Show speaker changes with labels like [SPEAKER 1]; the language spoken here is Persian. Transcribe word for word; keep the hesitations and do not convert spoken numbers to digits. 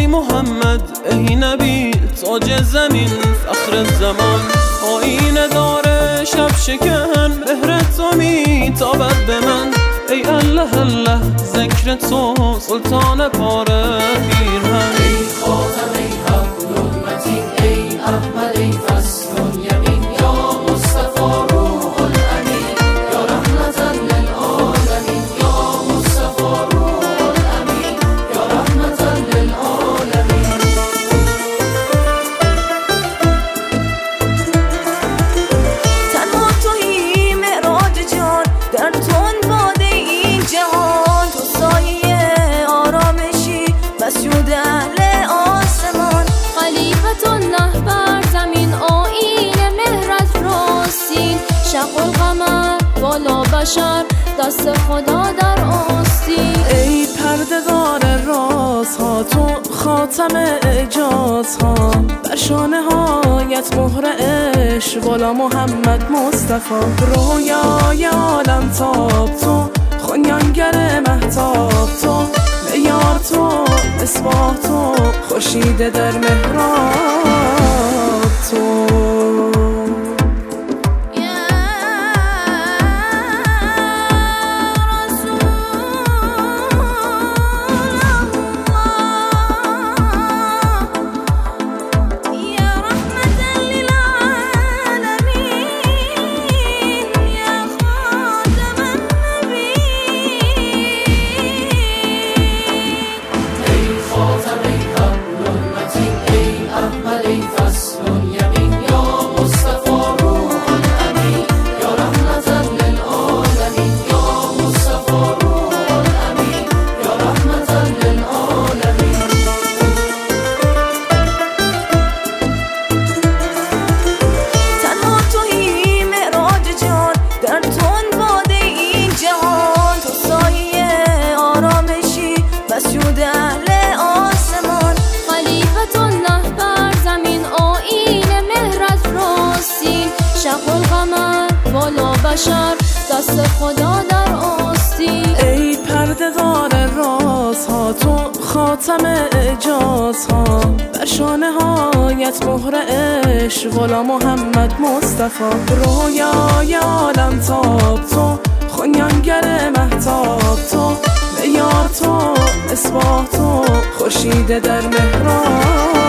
[SPEAKER 1] محمد ای نبی تاج زمین فخر زمان، آینه داره شب شکن مهر تو میتابد به من. ای الله الله ذکر تو سلطان پاره پیرهن.
[SPEAKER 2] ای خاتم ای عبدالمتین ای احمد ای فصل یمین یا مصطفی روح الامین یا رحمتا للعالمین یا مصطفی روح الامین یا رحمتا للعالمین.
[SPEAKER 3] تنها تویی معراج جان در تون باده این جهان، تو سایه آرامشی مسجود اهل آسمان.
[SPEAKER 4] خلیفت الله بر زمین آیین مهر از راستین، شق القمر بالا بشر دست خدا در آستین.
[SPEAKER 5] ای پرده‌دار رازها تو خاتم اعجازها، بر شانه هایت مهر عشق والا محمد مصطفی. رویای عالم تاب تو خونیانگر مهتاب تو، معیار تو مصباح تو خورشید در محراب تو.
[SPEAKER 4] شق القمر بالا بشر دست خدا در آستین.
[SPEAKER 5] ای پرده‌دار رازها تو خاتم اعجازها، بر شانه هایت مهر عشق والا محمد مصطفی. رویای عالم تاب تو خونیانگر مهتاب تو، معیار تو مصباح تو خورشید در محراب